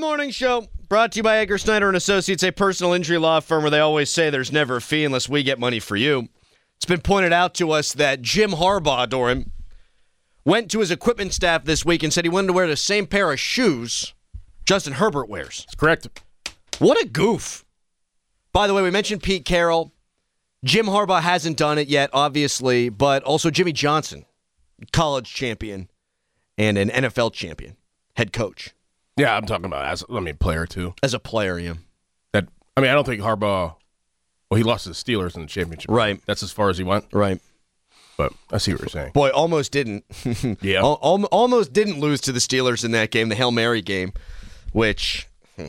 Morning Show, brought to you by Edgar Snyder and Associates, a personal injury law firm where they always say there's never a fee unless we get money for you. It's been pointed out to us that Jim Harbaugh, Doran, went to his equipment staff this week and said he wanted to wear the same pair of shoes Justin Herbert wears. That's correct. What a goof. By the way, we mentioned Pete Carroll. Jim Harbaugh hasn't done it yet, obviously, but also Jimmy Johnson, college champion and an NFL champion, head coach. Yeah, I'm talking about player too. As a player, yeah. I don't think Harbaugh. Well, he lost to the Steelers in the championship. Right. That's as far as he went. Right. But I see what you're saying. Boy, almost didn't. Yeah. Almost didn't lose to the Steelers in that game, the Hail Mary game, which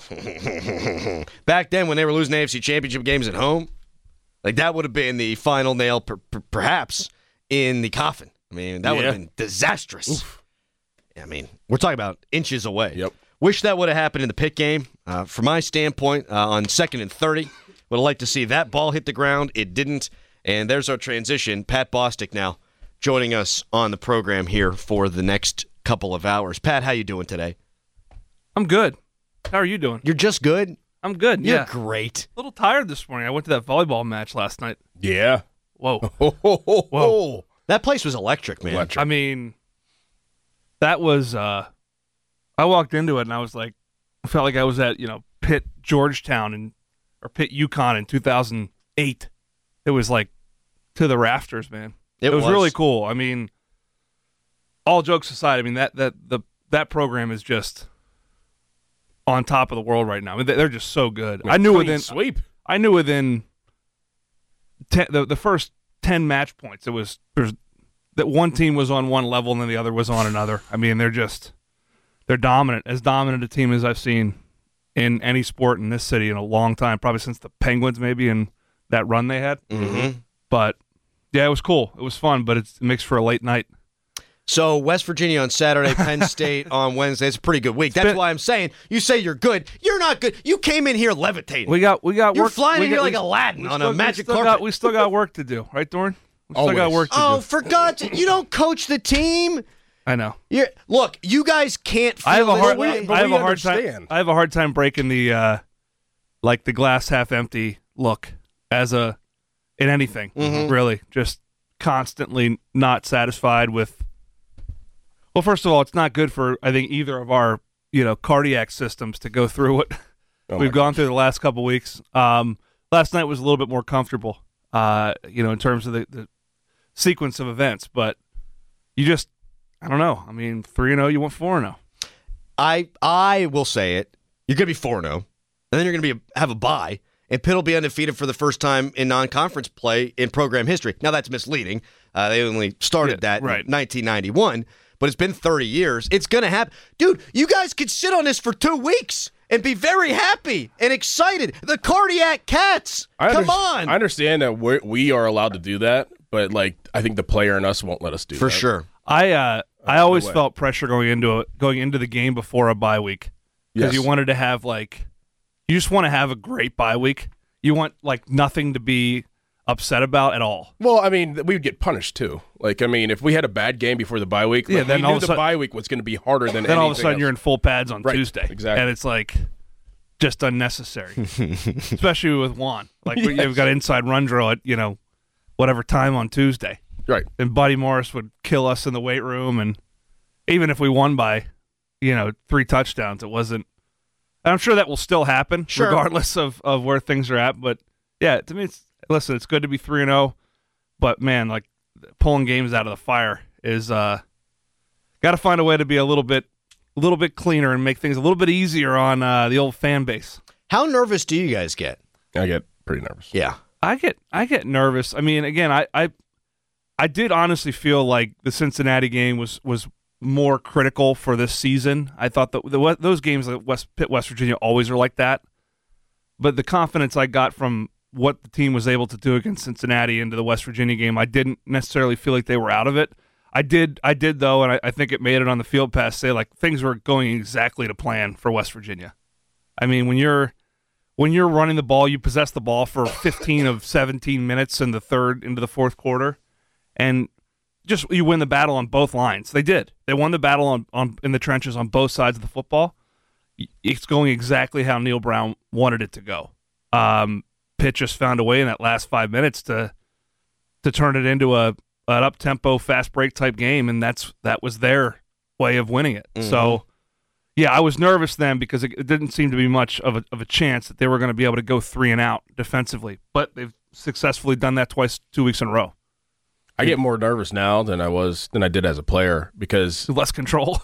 back then when they were losing AFC Championship games at home, like that would have been the final nail, perhaps, in the coffin. I mean, that would have been disastrous. Oof. I mean, we're talking about inches away. Yep. Wish that would have happened in the Pitt game. From my standpoint, on 2nd and 30, would have liked to see that ball hit the ground. It didn't. And there's our transition. Pat Bostic now joining us on the program here for the next couple of hours. Pat, how you doing today? I'm good. How are you doing? You're just good? I'm good, You're yeah. great. A little tired this morning. I went to that volleyball match last night. Yeah. Whoa. Whoa. That place was electric, man. I mean, that was, I walked into it and I was like, I felt like I was at, Pitt, Georgetown, or Pitt, UConn in 2008. It was like to the rafters, man. It was really cool. I mean, all jokes aside, I mean, that program is just on top of the world right now. I mean, they're just so good. I knew within the first 10 match points, that one team was on one level and then the other was on another. I mean, they're dominant, as dominant a team as I've seen in any sport in this city in a long time, probably since the Penguins maybe in that run they had. Mm-hmm. But, yeah, it was cool. It was fun, but it makes for a late night. So West Virginia on Saturday, Penn State on Wednesday. It's a pretty good week. That's why I'm saying, you say you're good. You're not good. You came in here levitating. We got You're work. flying in here like Aladdin on a magic carpet. We still got work to do, right, Doran? We still got work to do. Oh, for God's sake, you don't coach the team. I know. Look, you guys can't feel I have a hard. way. I have a hard time. I have a hard time breaking the the glass half empty look in anything. Mm-hmm. Really, just constantly not satisfied with. Well, first of all, it's not good for I think either of our cardiac systems to go through what we've gone through the last couple weeks. Last night was a little bit more comfortable, in terms of the sequence of events, but you just. I don't know. I mean, 3-0, you went 4-0. I will say it. You're going to be 4-0, and then you're going to have a bye, and Pitt will be undefeated for the first time in non-conference play in program history. Now, that's misleading. They only started that in 1991, but it's been 30 years. It's going to happen. Dude, you guys could sit on this for 2 weeks and be very happy and excited. The Cardiac Cats, come on. I understand that we are allowed to do that, but, I think the player in us won't let us do that. For sure. I always felt pressure going into the game before a bye week because you wanted to have you just want to have a great bye week. You want nothing to be upset about at all. Well, I mean, we would get punished too. If we had a bad game before the bye week, then we knew the bye week was going to be harder than. Then all of a sudden else. You're in full pads on Tuesday, exactly, and it's just unnecessary, especially with Juan. You've got inside run drill at whatever time on Tuesday. Right. And Buddy Morris would kill us in the weight room. And even if we won by, 3 touchdowns, it wasn't. I'm sure that will still happen, regardless of where things are at. But, yeah, to me, it's good to be 3-0. But, man, pulling games out of the fire is got to find a way to be a little bit cleaner and make things a little bit easier on the old fan base. How nervous do you guys get? I get pretty nervous. Yeah. I get nervous. I mean, again, I did honestly feel like the Cincinnati game was more critical for this season. I thought that those games at Pitt, West Virginia always are like that. But the confidence I got from what the team was able to do against Cincinnati into the West Virginia game, I didn't necessarily feel like they were out of it. I did though, and I think it made it on the field pass say things were going exactly to plan for West Virginia. I mean, when you're running the ball, you possess the ball for 15 of 17 minutes in the third into the fourth quarter. And just you win the battle on both lines. They did. They won the battle on in the trenches on both sides of the football. it's going exactly how Neil Brown wanted it to go. Pitt just found a way in that last 5 minutes to turn it into an up-tempo, fast break type game, and that was their way of winning it. Mm-hmm. So, yeah, I was nervous then because it didn't seem to be much of a chance that they were going to be able to go 3 and out defensively. But they've successfully done that 2 weeks in a row. I get more nervous now than I did as a player because less control,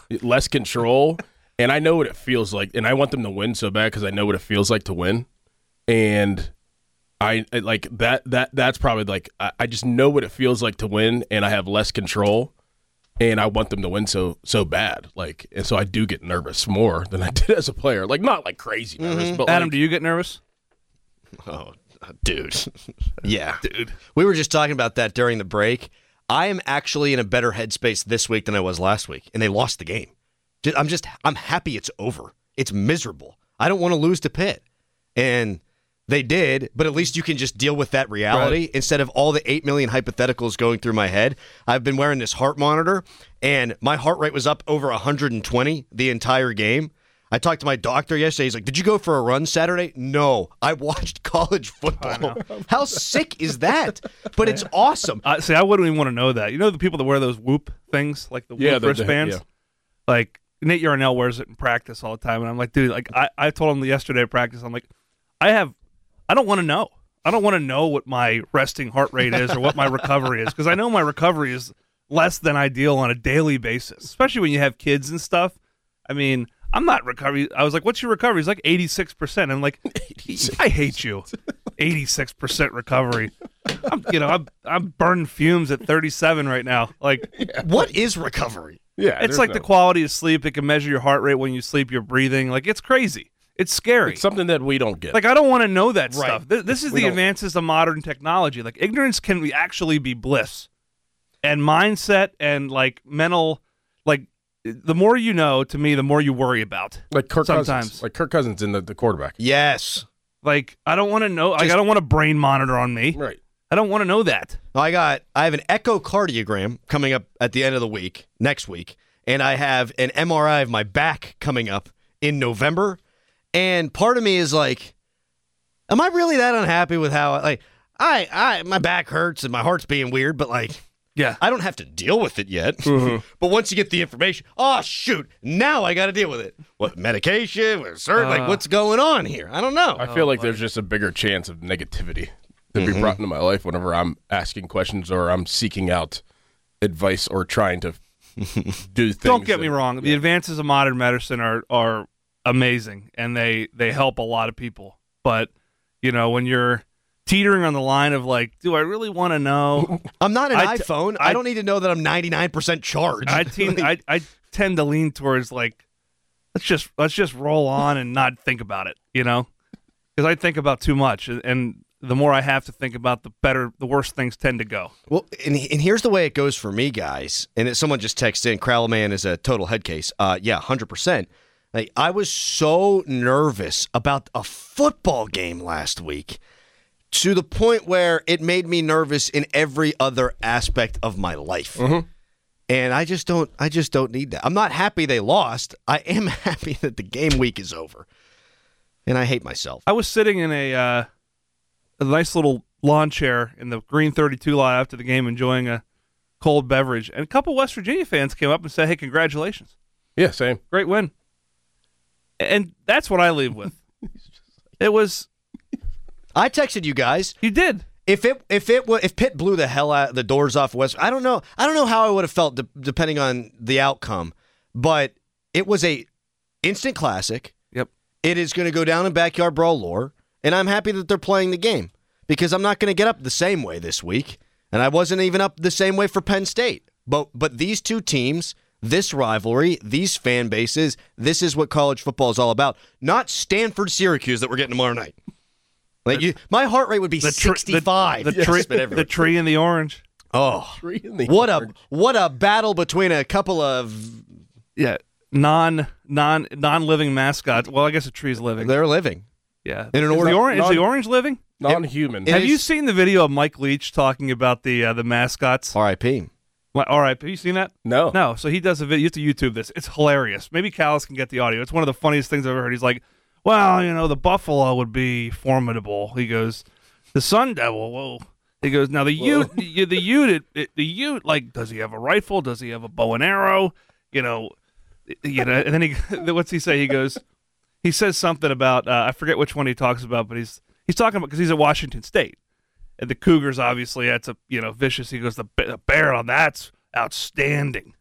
and I know what it feels like, and I want them to win so bad because I know what it feels like to win, and I like that. That's probably like I just know what it feels like to win, and I have less control, and I want them to win so bad, like, and so I do get nervous more than I did as a player, like not like crazy nervous. But Adam, do you get nervous? Oh, dude, yeah, dude. We were just talking about that during the break. I am actually in a better headspace this week than I was last week, and they lost the game. I'm happy it's over. It's miserable. I don't want to lose to Pitt, and they did, but at least you can just deal with that reality instead of all the 8 million hypotheticals going through my head. I've been wearing this heart monitor, and my heart rate was up over 120 the entire game. I talked to my doctor yesterday. He's like, did you go for a run Saturday? No, I watched college football. How sick is that? But it's awesome. See, I wouldn't even want to know that. You know the people that wear those Whoop things, like the Whoop wristbands? Yeah. Like, Nate Yarnell wears it in practice all the time, and I'm like, dude, like I told him yesterday at practice, I'm like, I don't want to know. I don't want to know what my resting heart rate is or what my recovery is, because I know my recovery is less than ideal on a daily basis, especially when you have kids and stuff. I mean, I'm not recovery. I was like, what's your recovery? He's like 86%. I'm like, 86. I hate you. 86% recovery. I'm burning fumes at 37 right now. Like, what is recovery? Yeah, it's like the quality of sleep. It can measure your heart rate when you sleep, your breathing. Like, it's crazy. It's scary. It's something that we don't get. Like, I don't want to know that stuff. This is the advances of modern technology. Like, ignorance can actually be bliss. And mindset and, like, mental, like, the more you know, to me, the more you worry about. Like Kirk Cousins. Like Kirk Cousins in the quarterback. Yes. Like, I don't want to know. Like, I don't want a brain monitor on me. Right. I don't want to know that. I have an echocardiogram coming up at the end of the week, next week, and I have an MRI of my back coming up in November. And part of me is like, am I really that unhappy with how, like, my back hurts and my heart's being weird, but, like, yeah, I don't have to deal with it yet. Mm-hmm. But once you get the information, oh, shoot, now I got to deal with it. What, medication? Like, what's going on here? I don't know. I feel like there's just a bigger chance of negativity to be brought into my life whenever I'm asking questions or I'm seeking out advice or trying to do things. Don't get me wrong. The advances of modern medicine are amazing, and they help a lot of people. But, you know, when you're teetering on the line of, like, do I really want to know? I'm not an iPhone. I don't need to know that I'm 99% charged. I tend to lean towards, like, let's just roll on and not think about it, you know? Because I think about too much, and the more I have to think about, the worse things tend to go. Well, and here's the way it goes for me, guys. And someone just texted in, Crowlman is a total head case. Yeah, 100%. Like, I was so nervous about a football game last week to the point where it made me nervous in every other aspect of my life. Mm-hmm. And I just don't need that. I'm not happy they lost. I am happy that the game week is over. And I hate myself. I was sitting in a nice little lawn chair in the Green 32 lot after the game enjoying a cold beverage. And a couple West Virginia fans came up and said, hey, congratulations. Yeah, same. Great win. And that's what I leave with. It was... I texted you guys. You did. If Pitt blew the hell out the doors off West, I don't know how I would have felt depending on the outcome, but it was a instant classic. Yep. It is going to go down in backyard brawl lore, and I'm happy that they're playing the game because I'm not going to get up the same way this week, and I wasn't even up the same way for Penn State. But these two teams, this rivalry, these fan bases, this is what college football is all about. Not Stanford-Syracuse that we're getting tomorrow night. Like my heart rate would be 65. The tree and the orange. Oh, what a battle between a couple of non-living mascots. Well, I guess a tree's living. They're living. Yeah. Is the orange living? Non-human. Have you seen the video of Mike Leach talking about the mascots? R.I.P. All right, have you seen that? No. No. So he does a video. You have to YouTube this. It's hilarious. Maybe Callis can get the audio. It's one of the funniest things I've ever heard. He's like, well, the Buffalo would be formidable. He goes, the Sun Devil, whoa. He goes, now the Ute, like, does he have a rifle? Does he have a bow and arrow? And then what's he say? He says something about, I forget which one he talks about, but he's talking about, because he's at Washington State. And the Cougars, obviously, that's vicious. He goes, the bear on that's outstanding.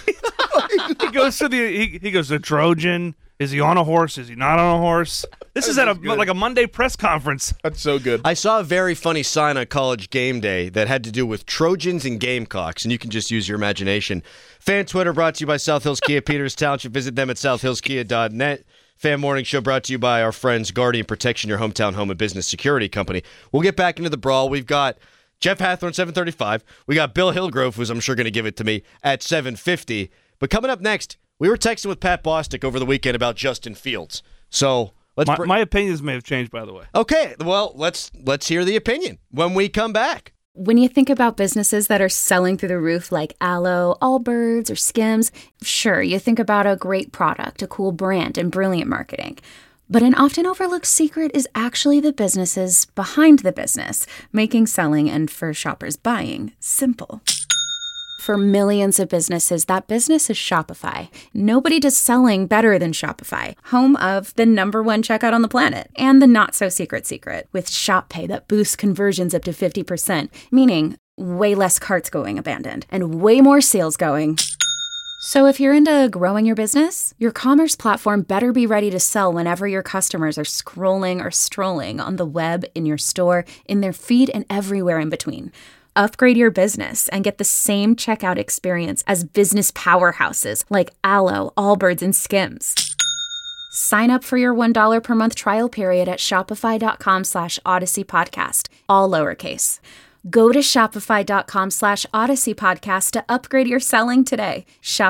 He goes to the Trojan. Is he on a horse? Is he not on a horse? This is at a Monday press conference. That's so good. I saw a very funny sign on College Game Day that had to do with Trojans and Gamecocks, and you can just use your imagination. Fan Twitter brought to you by South Hills Kia, Peters Township. Visit them at southhillskia.net. Fan Morning Show brought to you by our friends Guardian Protection, your hometown home and business security company. We'll get back into the brawl. We've got Jeff Hathorn, 7:35. We got Bill Hillgrove, who's I'm sure going to give it to me, at 7:50. But coming up next, we were texting with Pat Bostic over the weekend about Justin Fields. So my opinions may have changed, by the way. Okay, well, let's hear the opinion when we come back. When you think about businesses that are selling through the roof like Aloe, Allbirds, or Skims, sure, you think about a great product, a cool brand, and brilliant marketing. But an often overlooked secret is actually the businesses behind the business, making selling and, for shoppers, buying simple. For millions of businesses, that business is Shopify. Nobody does selling better than Shopify, home of the #1 checkout on the planet, and the not-so-secret secret, with Shop Pay that boosts conversions up to 50%, meaning way less carts going abandoned, and way more sales going. So if you're into growing your business, your commerce platform better be ready to sell whenever your customers are scrolling or strolling on the web, in your store, in their feed, and everywhere in between. Upgrade your business and get the same checkout experience as business powerhouses like Aloe, Allbirds, and Skims. Sign up for your $1 per month trial period at shopify.com/Odyssey Podcast, all lowercase. Go to shopify.com/Odyssey Podcast to upgrade your selling today.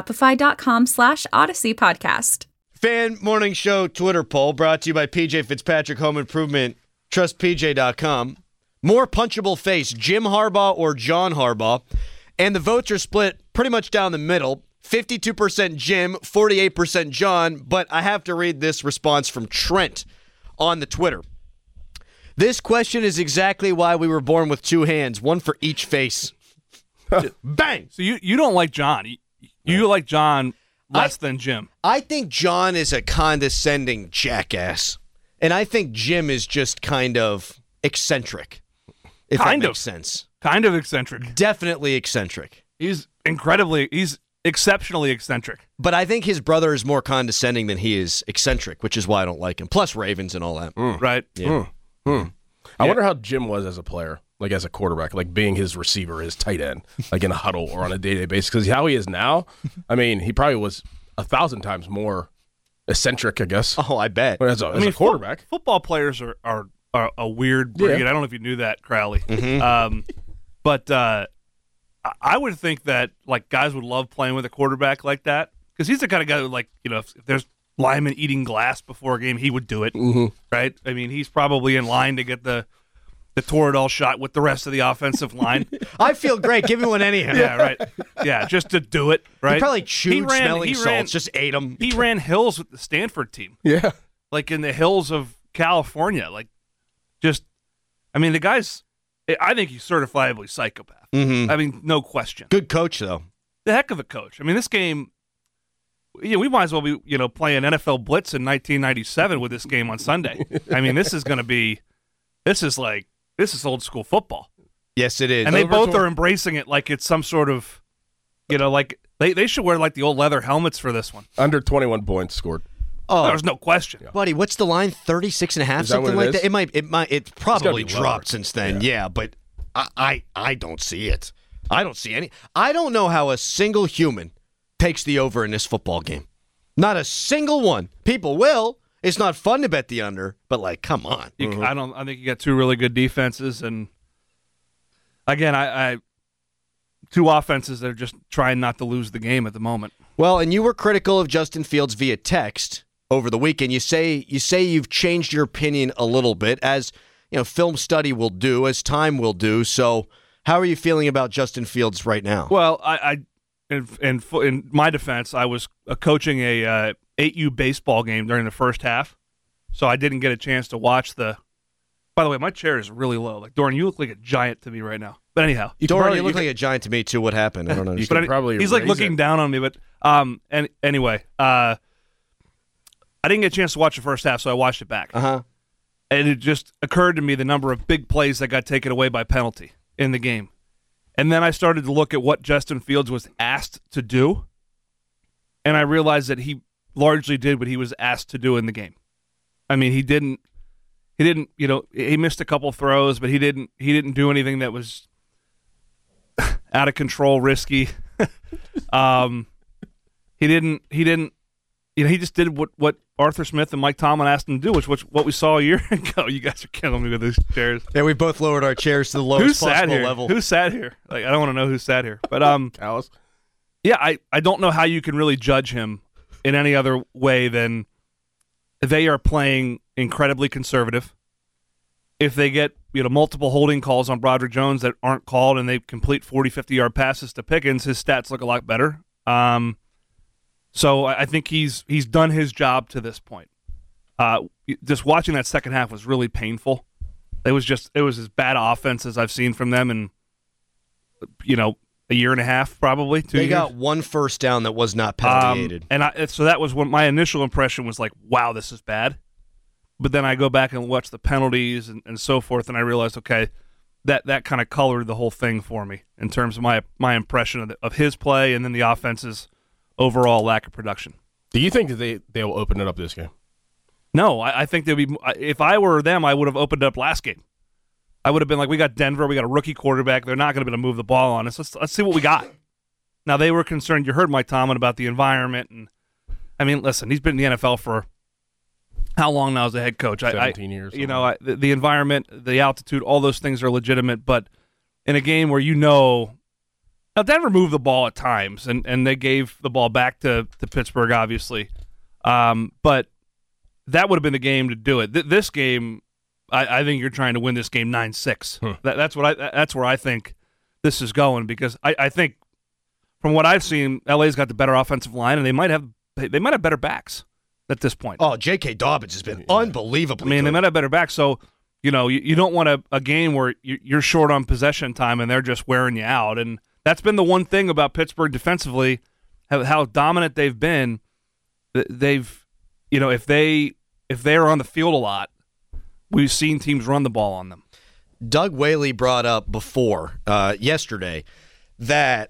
Shopify.com/Odyssey Podcast. Fan Morning Show Twitter poll brought to you by PJ Fitzpatrick Home Improvement. TrustPJ.com. More punchable face, Jim Harbaugh or John Harbaugh. And the votes are split pretty much down the middle. 52% Jim, 48% John. But I have to read this response from Trent on the Twitter. This question is exactly why we were born with two hands, one for each face. Bang! So you don't like John. You like John less than Jim. I think John is a condescending jackass. And I think Jim is just kind of eccentric. If that makes sense. Kind of eccentric. Definitely eccentric. He's exceptionally eccentric. But I think his brother is more condescending than he is eccentric, which is why I don't like him. Plus Ravens and all that. Right. Yeah. I wonder how Jim was as a player, like as a quarterback, like being his receiver, his tight end, like in a huddle or on a day-to-day basis. Because how he is now, I mean, he probably was 1,000 times more eccentric, I guess. Oh, I bet. But as a quarterback. Football players are a weird breed. Yeah. I don't know if you knew that, Crowley. Mm-hmm. But I would think that like guys would love playing with a quarterback like that because he's the kind of guy who, like, if there's linemen eating glass before a game, he would do it, right? I mean, he's probably in line to get the Toradol shot with the rest of the offensive line. I feel great. Give me one anyhow. Yeah, right. Yeah, just to do it, right? He probably chewed smelling salts, just ate them. He ran hills with the Stanford team. Yeah. Like in the hills of California. Like, the guy's, I think he's certifiably psychopath. Mm-hmm. I mean, no question. Good coach, though. The heck of a coach. I mean, this game, we might as well be, playing NFL Blitz in 1997 with this game on Sunday. I mean, this is old school football. Yes, it is. And they both are embracing it like it's some sort of, like they should wear like the old leather helmets for this one. Under 21 points scored. Oh, there's no question. Yeah. Buddy, what's the line? 36 and a half, something like that? It's probably dropped since then. Yeah, but I don't see it. I don't see any. I don't know how a single human takes the over in this football game. Not a single one. People will. It's not fun to bet the under, but like, come on. I think you got two really good defenses, and again, I two offenses that are just trying not to lose the game at the moment. Well, and you were critical of Justin Fields via text over the weekend. You say you've changed your opinion a little bit, as film study will do, as time will do. So How are you feeling about Justin Fields right now? Well, in my defense, I was coaching a 8U baseball game during the first half, so I didn't get a chance to watch the. By the way, my chair is really low. Like Doran, you look like a giant to me right now. But anyhow, Doran, you look like a giant to me too. What happened? I don't understand. He's like looking down on me. But and anyway, I didn't get a chance to watch the first half, so I watched it back. And it just occurred to me the number of big plays that got taken away by penalty in the game. And then I started to look at what Justin Fields was asked to do, and I realized that he largely did what he was asked to do in the game. I mean, he didn't, he missed a couple throws, but he didn't do anything that was out of control, risky. He just did what Arthur Smith and Mike Tomlin asked him to do, which what we saw a year ago. You guys are killing me with these chairs. Yeah, we both lowered our chairs to the lowest possible level. Who sat here? Like, I don't want to know who sat here. But Alice. Yeah, I don't know how you can really judge him in any other way than they are playing incredibly conservative. If they get multiple holding calls on Broderick Jones that aren't called and they complete 40, 50-yard passes to Pickens, his stats look a lot better. So I think he's done his job to this point. Just watching that second half was really painful. It was as bad offense as I've seen from them in a year and a half, probably 2 years. They got one first down that was not penalty-aided. So that was what my initial impression was like, wow, this is bad. But then I go back and watch the penalties and so forth, and I realized, okay, that kind of colored the whole thing for me in terms of my impression of his play and then the offense's overall lack of production. Do you think that they will open it up this game? No, I think they'd be. If I were them, I would have opened it up last game. I would have been like, we got Denver, we got a rookie quarterback. They're not going to be able to move the ball on us. Let's see what we got. Now, they were concerned. You heard Mike Tomlin about the environment. And I mean, listen, he's been in the NFL for how long now as a head coach? 17 years. The environment, the altitude, all those things are legitimate. But in a game where now Denver moved the ball at times, and they gave the ball back to Pittsburgh, obviously. But that would have been the game to do it. This game, I think you're trying to win this game 9-6. That's where I think this is going, because I think from what I've seen, LA's got the better offensive line, and they might have better backs at this point. Oh, J.K. Dobbins has been unbelievably good. They might have better backs, so you don't want a game where you're short on possession time and they're just wearing you out. And that's been the one thing about Pittsburgh defensively, how dominant they've been. They've, if they're on the field a lot, we've seen teams run the ball on them. Doug Whaley brought up before yesterday that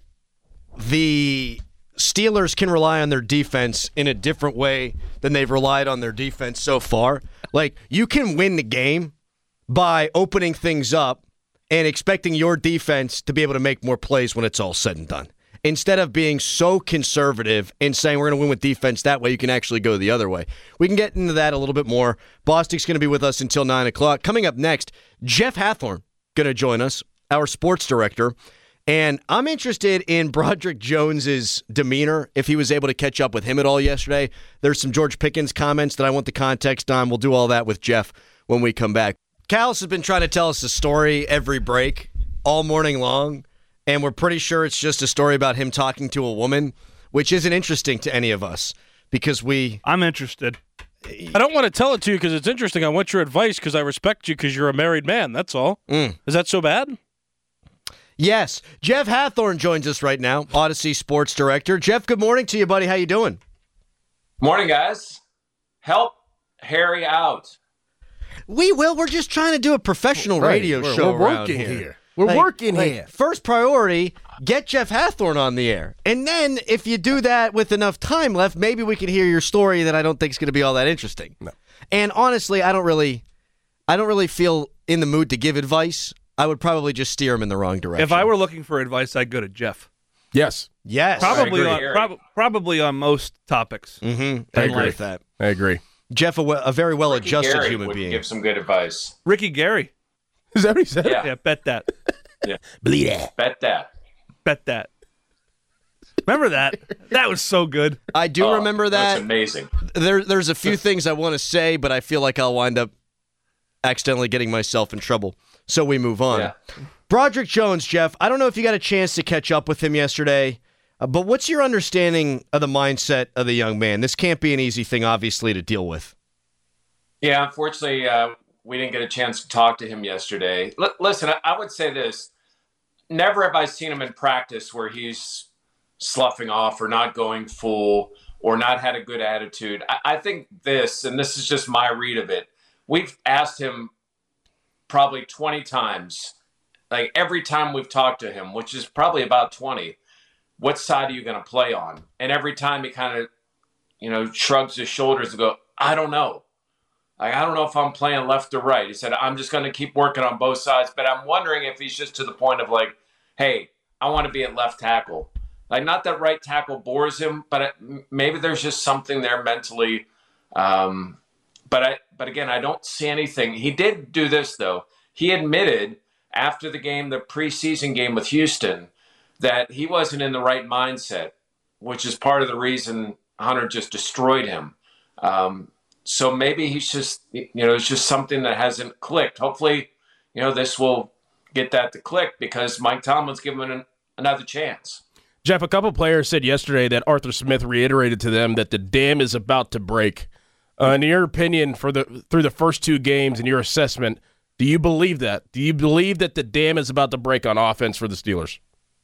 the Steelers can rely on their defense in a different way than they've relied on their defense so far. Like, you can win the game by opening things up and expecting your defense to be able to make more plays when it's all said and done. Instead of being so conservative and saying we're going to win with defense, that way you can actually go the other way. We can get into that a little bit more. Bostic's going to be with us until 9 o'clock. Coming up next, Jeff Hathhorn going to join us, our sports director. And I'm interested in Broderick Jones's demeanor, if he was able to catch up with him at all yesterday. There's some George Pickens comments that I want the context on. We'll do all that with Jeff when we come back. Callis has been trying to tell us a story every break all morning long, and we're pretty sure it's just a story about him talking to a woman, which isn't interesting to any of us because I'm interested. I don't want to tell it to you because it's interesting. I want your advice because I respect you because you're a married man. That's all. Is that so bad? Yes. Jeff Hathhorn joins us right now, Odyssey Sports Director. Jeff, good morning to you, buddy. How you doing? Morning, guys. Help Harry out. We will. We're just trying to do a professional radio show We're around working here. We're working here. First priority, get Jeff Hathhorn on the air. And then if you do that with enough time left, maybe we can hear your story that I don't think is going to be all that interesting. No. And honestly, I don't really feel in the mood to give advice. I would probably just steer him in the wrong direction. If I were looking for advice, I'd go to Jeff. Yes. Probably on most topics. Mm-hmm. I agree with that. I agree. Jeff, a very well-adjusted human would being. Give some good advice. Ricky Gary. Is that what he said? Yeah. Yeah, bet that. Yeah. Bleed it. Bet that. Bet that. Remember that? That was so good. I do remember that. That's amazing. There's a few things I want to say, but I feel like I'll wind up accidentally getting myself in trouble. so we move on. Yeah. Broderick Jones, Jeff, I don't know if you got a chance to catch up with him yesterday, but what's your understanding of the mindset of the young man? This can't be an easy thing, obviously, to deal with. Yeah, unfortunately, we didn't get a chance to talk to him yesterday. Listen, I would say this. Never have I seen him in practice where he's sloughing off or not going full or not had a good attitude. I think this, and this is just my read of it, we've asked him probably 20 times, like every time we've talked to him, which is probably about 20, what side are you going to play on? And every time he kind of, shrugs his shoulders and go, I don't know. Like, I don't know if I'm playing left or right. He said, I'm just going to keep working on both sides. But I'm wondering if he's just to the point of like, hey, I want to be at left tackle. Like, not that right tackle bores him, but maybe there's just something there mentally. But again, I don't see anything. He did do this, though. He admitted after the game, the preseason game with Houston, that he wasn't in the right mindset, which is part of the reason Hunter just destroyed him. So maybe he's just, it's just something that hasn't clicked. Hopefully, this will get that to click because Mike Tomlin's given him another chance. Jeff, a couple players said yesterday that Arthur Smith reiterated to them that the dam is about to break. In your opinion, through the first two games and your assessment, do you believe that? Do you believe that the dam is about to break on offense for the Steelers?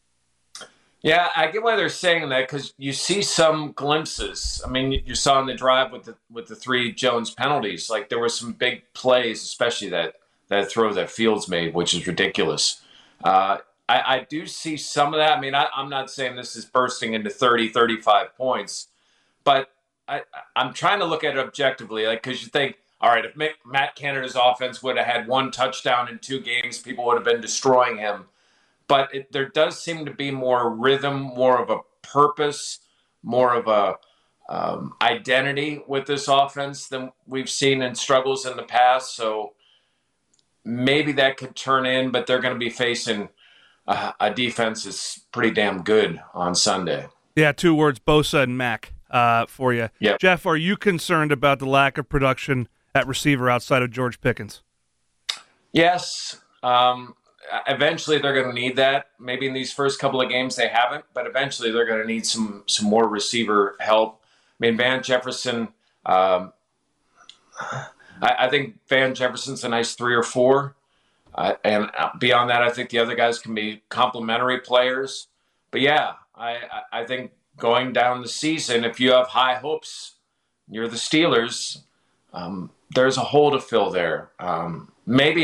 Yeah, I get why they're saying that because you see some glimpses. I mean, you saw in the drive with the 3 Jones penalties, like there were some big plays, especially that throw that Fields made, which is ridiculous. I do see some of that. I mean, I'm not saying this is bursting into 30, 35 points, but I'm trying to look at it objectively, like because you think, all right, if Matt Canada's offense would have had 1 touchdown in 2 games, people would have been destroying him. But there does seem to be more rhythm, more of a purpose, more of a identity with this offense than we've seen in struggles in the past. So maybe that could turn in, but they're going to be facing a defense that's pretty damn good on Sunday. Yeah, 2 words, Bosa and Mack for you. Yep. Jeff, are you concerned about the lack of production at receiver outside of George Pickens? Yes. Eventually, they're going to need that. Maybe in these first couple of games they haven't, but eventually they're going to need some more receiver help. I mean, Van Jefferson, I think Van Jefferson's a nice 3 or 4. And beyond that, I think the other guys can be complementary players. But yeah, I think going down the season, if you have high hopes, you're the Steelers, there's a hole to fill there. Maybe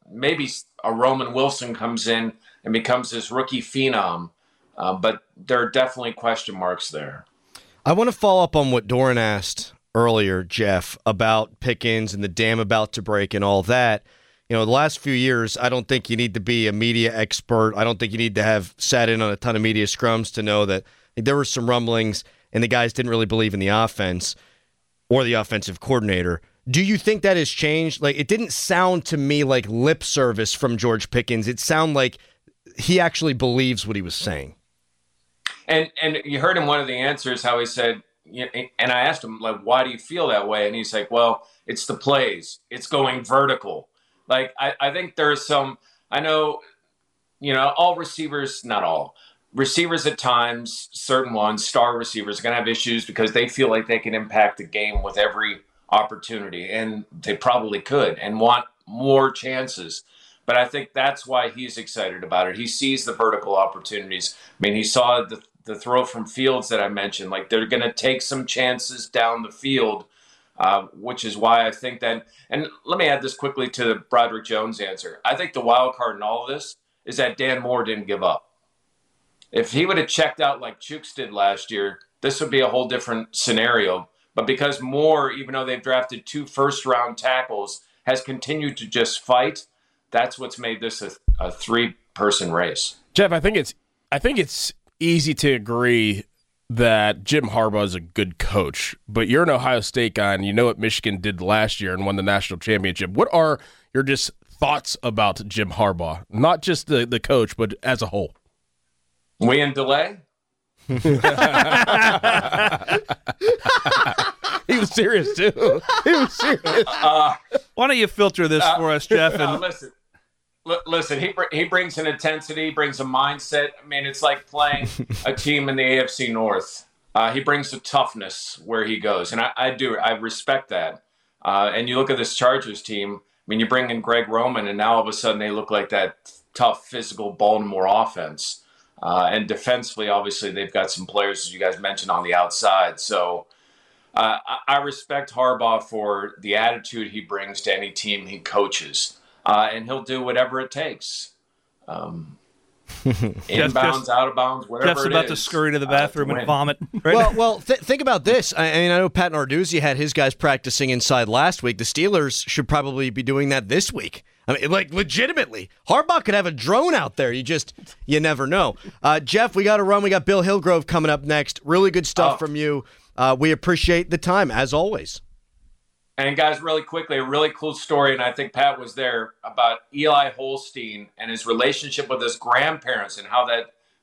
a Roman Wilson comes in and becomes this rookie phenom, but there are definitely question marks there. I want to follow up on what Doran asked earlier, Jeff, about Pickens and the dam about to break and all that. The last few years, I don't think you need to be a media expert. I don't think you need to have sat in on a ton of media scrums to know that there were some rumblings and the guys didn't really believe in the offense or the offensive coordinator. Do you think that has changed? Like, it didn't sound to me like lip service from George Pickens. It sounded like he actually believes what he was saying. And you heard in one of the answers how he said, and I asked him, like, why do you feel that way? And he's like, well, it's the plays. It's going vertical. Like, I think there's some, I know, all receivers, not all, receivers at times, certain ones, star receivers, are going to have issues because they feel like they can impact the game with every opportunity, and they probably could and want more chances. But I think that's why he's excited about it. He sees the vertical opportunities. I mean, he saw the throw from Fields that I mentioned. Like, they're going to take some chances down the field, which is why I think that. And let me add this quickly to the Broderick Jones answer. I think the wild card in all of this is that Dan Moore didn't give up. If he would have checked out like Chooks did last year, this would be a whole different scenario. But because Moore, even though they've drafted 2 first-round tackles, has continued to just fight, that's what's made this a 3-person race. Jeff, I think it's easy to agree that Jim Harbaugh is a good coach, but you're an Ohio State guy, and you know what Michigan did last year and won the national championship. What are your just thoughts about Jim Harbaugh? Not just the coach, but as a whole. We in delay? He was serious too. He was serious. Why don't you filter this for us, Jeff? No, listen. Listen, he brings an intensity, brings a mindset. I mean, it's like playing a team in the AFC North. He brings the toughness where he goes, and I respect that. And you look at this Chargers team. I mean, you bring in Greg Roman, and now all of a sudden they look like that tough, physical Baltimore offense. And defensively, obviously, they've got some players, as you guys mentioned, on the outside. So I respect Harbaugh for the attitude he brings to any team he coaches. And he'll do whatever it takes. Inbounds, out of bounds, whatever Jeff's it about is, to scurry to the bathroom and vomit. Well, think about this. I mean, I know Pat Narduzzi had his guys practicing inside last week. The Steelers should probably be doing that this week. I mean, like, legitimately. Harbaugh could have a drone out there. You never know. Jeff, we got to run. We got Bill Hillgrove coming up next. Really good stuff from you. We appreciate the time, as always. And guys, really quickly, a really cool story, and I think Pat was there, about Eli Holstein and his relationship with his grandparents and how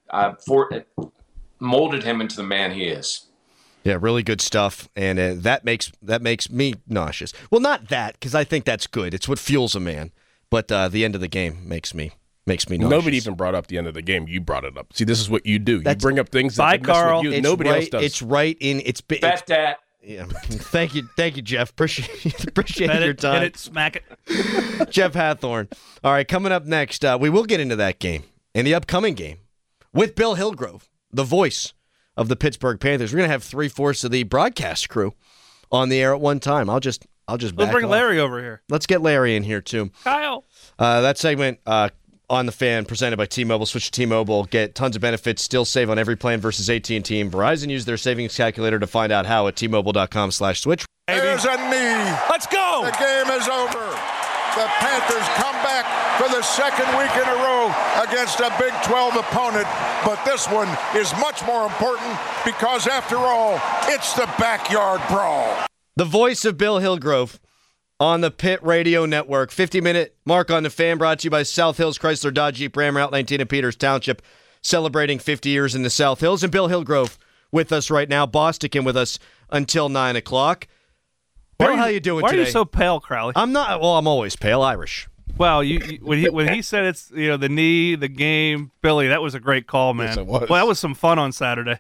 that molded him into the man he is. Yeah, really good stuff, and that makes me nauseous. Well, not that, because I think that's good. It's what fuels a man. But the end of the game makes me nauseous. Nobody even brought up the end of the game. You brought it up. See, this is what you do. You bring up things that mess Carl. with you. Nobody else does. It's right in. Bet that. Yeah. Thank you, Jeff. Appreciate your time. Hit it, smack it. Jeff Hathorn. All right, coming up next, we will get into that game and the upcoming game with Bill Hillgrove, the voice of the Pittsburgh Panthers. We're gonna have 3/4 of the broadcast crew on the air at one time. I'll just Let's back bring off. Larry over here. Let's get Larry in here too. Kyle. That segment on the Fan, presented by T-Mobile. Switch to T-Mobile. Get tons of benefits. Still save on every plan versus AT&T and Verizon. Use their savings calculator to find out how at T-Mobile.com/switch. There's a knee. Let's go. The game is over. The Panthers come back for the second week in a row against a Big 12 opponent. But this one is much more important because, after all, it's the backyard brawl. The voice of Bill Hillgrove on the Pitt Radio Network. 50-minute mark on the Fan, brought to you by South Hills Chrysler Dodge Jeep Ram, Route 19 in Peters Township, celebrating 50 years in the South Hills. And Bill Hillgrove with us right now. Bosticking with us until 9 o'clock. Bill, how you doing today? Why are you so pale, Crowley? I'm not. Well, I'm always pale. Irish. Well, when he said it's the knee, the game, Billy, that was a great call, man. Yes, it was. Well, that was some fun on Saturday.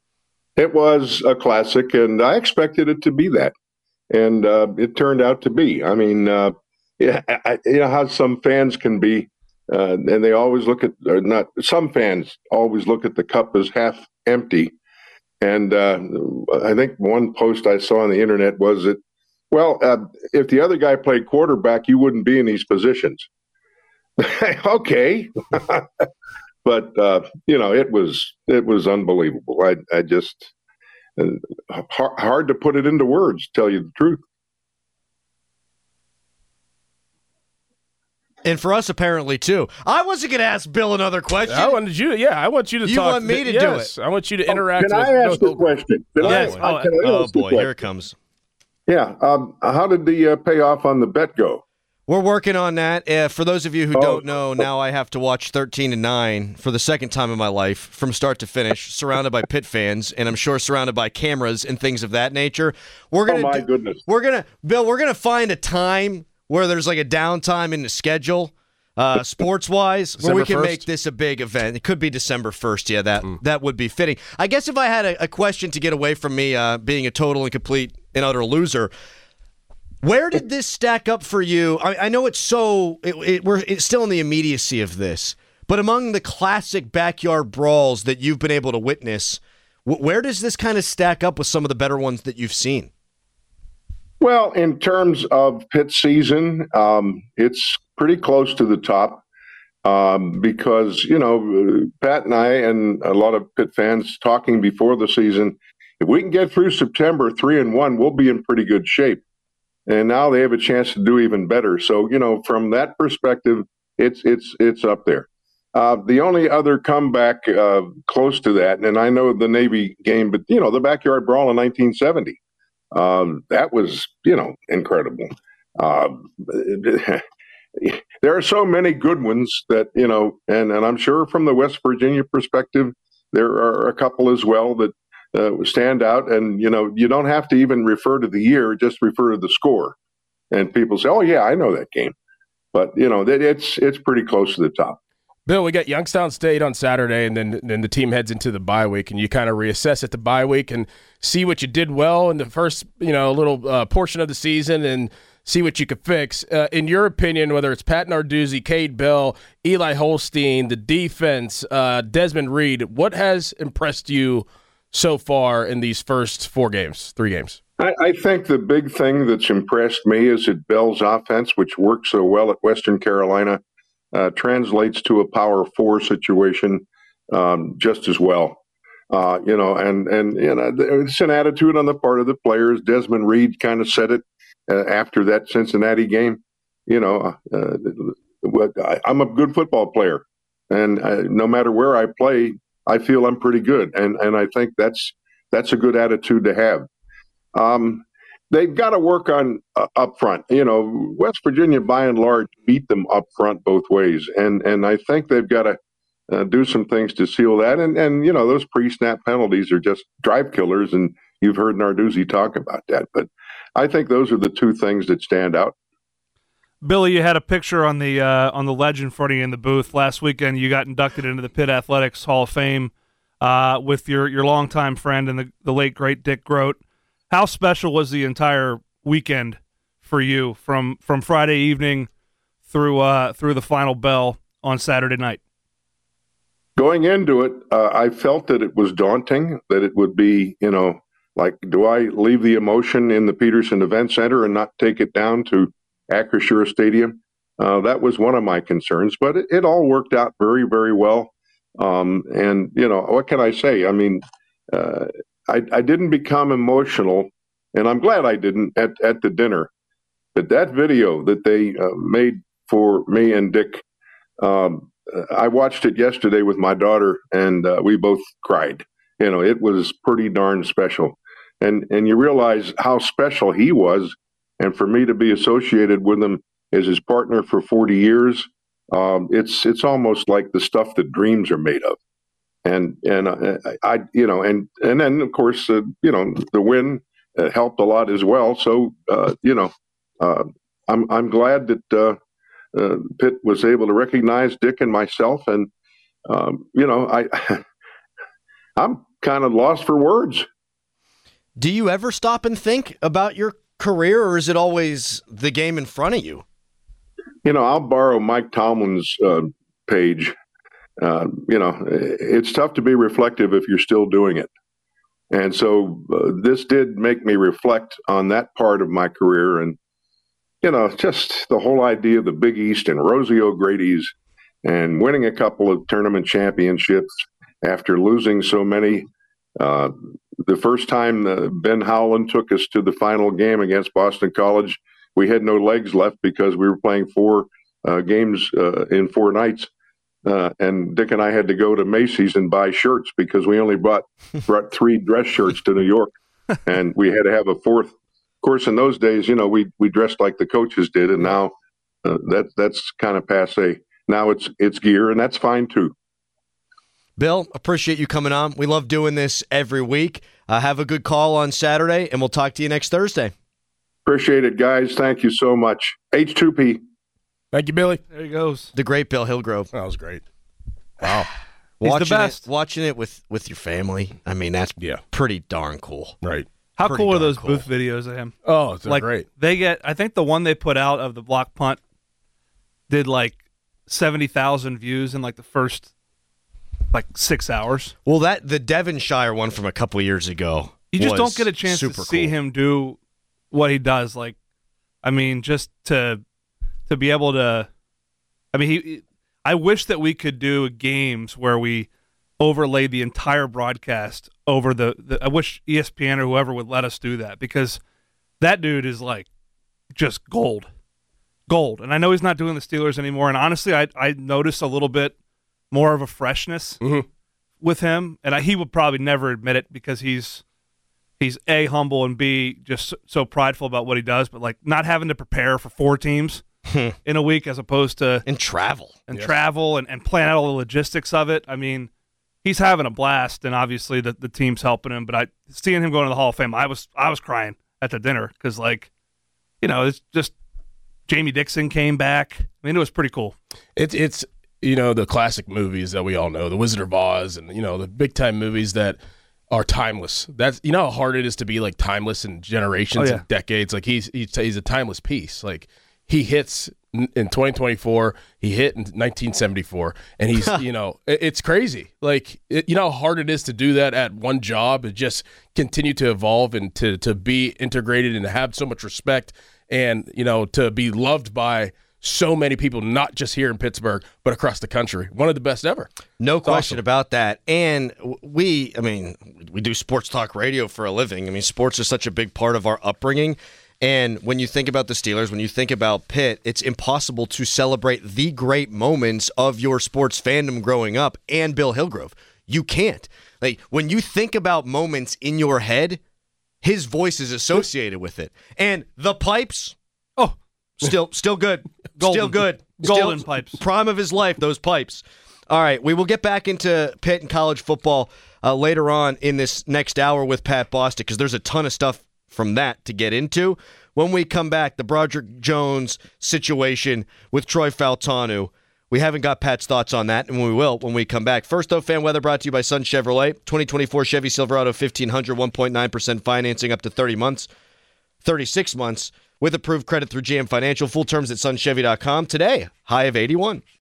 It was a classic, and I expected it to be that. And it turned out to be. I mean, you know how some fans can be, and they always look at, or not, some fans always look at the cup as half empty. And I think one post I saw on the internet was that, well, if the other guy played quarterback, you wouldn't be in these positions. Okay. But, it was unbelievable. I just... hard to put it into words, to tell you the truth. And for us, apparently, too. I wasn't going to ask Bill another question. I want you to You talk. want me to do yes, it? I want you to interact Can with I ask Bill the question? Yes. Can I ask Oh, the boy, here question? it comes. Yeah. How did the payoff on the bet go? We're working on that. For those of you who don't know, now I have to watch 13 and 9 for the second time in my life, from start to finish, surrounded by Pitt fans, and I'm sure surrounded by cameras and things of that nature. Goodness. Bill, we're gonna find a time where there's like a downtime in the schedule, sports-wise, where we can 1st? make this a big event. It could be December 1st. Yeah, that would be fitting. I guess if I had a question to get away from me being a total and complete and utter loser, where did this stack up for you? I know it's it's still in the immediacy of this, but among the classic backyard brawls that you've been able to witness, where does this kind of stack up with some of the better ones that you've seen? Well, in terms of Pitt season, it's pretty close to the top because, Pat and I and a lot of Pitt fans talking before the season, if we can get through September 3-1, we'll be in pretty good shape. And now they have a chance to do even better. So, from that perspective, it's up there. The only other comeback close to that, and I know the Navy game, but, the backyard brawl in 1970, that was, incredible. There are so many good ones that, and I'm sure from the West Virginia perspective, there are a couple as well that stand out, and you don't have to even refer to the year; just refer to the score. And people say, "Oh yeah, I know that game." But, it's pretty close to the top. Bill, we got Youngstown State on Saturday, and then the team heads into the bye week, and you kind of reassess at the bye week and see what you did well in the first, little portion of the season and see what you could fix. In your opinion, whether it's Pat Narduzzi, Cade Bell, Eli Holstein, the defense, Desmond Reed, what has impressed you so far in these first 3 games? I think the big thing that's impressed me is that Bell's offense, which works so well at Western Carolina, translates to a Power 4 situation just as well. It's an attitude on the part of the players. Desmond Reed kind of said it after that Cincinnati game. I'm a good football player, and no matter where I play, I feel I'm pretty good, and I think that's a good attitude to have. They've got to work on up front. West Virginia, by and large, beat them up front both ways. And I think they've got to do some things to seal that. And those pre-snap penalties are just drive killers. And you've heard Narduzzi talk about that. But I think those are the 2 things that stand out. Billy, you had a picture on the ledge in front of you in the booth. Last weekend, you got inducted into the Pitt Athletics Hall of Fame with your longtime friend and the late, great Dick Groat. How special was the entire weekend for you from Friday evening through the final bell on Saturday night? Going into it, I felt that it was daunting, that it would be, do I leave the emotion in the Peterson Event Center and not take it down to Acrisure Stadium? That was one of my concerns, but it all worked out very, very well. And, what can I say? I mean, I didn't become emotional, and I'm glad I didn't at the dinner. But that video that they made for me and Dick, I watched it yesterday with my daughter, and we both cried. It was pretty darn special. And you realize how special he was, and for me to be associated with him as his partner for 40 years, it's almost like the stuff that dreams are made of. And I then of course the win helped a lot as well. So I'm glad that Pitt was able to recognize Dick and myself, and I'm kind of lost for words. Do you ever stop and think about your career, or is it always the game in front of you? I'll borrow Mike Tomlin's page. It's tough to be reflective if you're still doing it. And so this did make me reflect on that part of my career. And, just the whole idea of the Big East and Rosie O'Grady's and winning a couple of tournament championships after losing so many. The first time Ben Howland took us to the final game against Boston College, we had no legs left because we were playing 4 games in 4 nights. And Dick and I had to go to Macy's and buy shirts because we only brought 3 dress shirts to New York, and we had to have a 4th. Of course, in those days, we dressed like the coaches did, and now that's kind of passé. Now it's gear, and that's fine too. Bill, appreciate you coming on. We love doing this every week. Have a good call on Saturday, and we'll talk to you next Thursday. Appreciate it, guys. Thank you so much. H2P. Thank you, Billy. There he goes. The great Bill Hillgrove. That was great. Wow. He's the best. Watching it with your family, I mean, that's pretty darn cool. Right. How cool are those booth videos of him? Oh, it's great. They get, I think the one they put out of the block punt did 70,000 views in the first 6 hours. Well, the Devonshire one from a couple years ago. You just don't get a chance to see him do what he does. Just to be able to, I wish that we could do games where we overlaid the entire broadcast over I wish ESPN or whoever would let us do that, because that dude is just gold. And I know he's not doing the Steelers anymore. And honestly, I noticed a little bit more of a freshness with him. And he would probably never admit it because he's A, humble, and B, just so prideful about what he does. But not having to prepare for 4 teams in a week as opposed to travel and plan out all the logistics of it. He's having a blast, and obviously the team's helping him. But seeing him going to the Hall of Fame, I was crying at the dinner because it's just Jamie Dixon came back. I mean, it was pretty cool. It's the classic movies that we all know, The Wizard of Oz, and the big time movies that are timeless. That's how hard it is to be like timeless in generations and decades. Like he's a timeless piece. Like he hits in 2024, he hit in 1974, and he's it's crazy. Like how hard it is to do that at one job and just continue to evolve and to be integrated and to have so much respect and to be loved by so many people, not just here in Pittsburgh, but across the country. One of the best ever. No question about that. And we do sports talk radio for a living. I mean, sports is such a big part of our upbringing. And when you think about the Steelers, when you think about Pitt, it's impossible to celebrate the great moments of your sports fandom growing up and Bill Hillgrove. You can't. Like, when you think about moments in your head, his voice is associated with it. And the pipes, still good. Golden. Still good. Golden Still pipes. Prime of his life, those pipes. All right, we will get back into Pitt and college football later on in this next hour with Pat Bostic, because there's a ton of stuff from that to get into. When we come back, the Broderick Jones situation with Troy Faltanu. We haven't got Pat's thoughts on that, and we will when we come back. First, though, fan weather brought to you by Sun Chevrolet. 2024 Chevy Silverado 1500, 1.9% financing up to 36 months with approved credit through GM Financial. Full terms at sunchevy.com. Today, high of 81.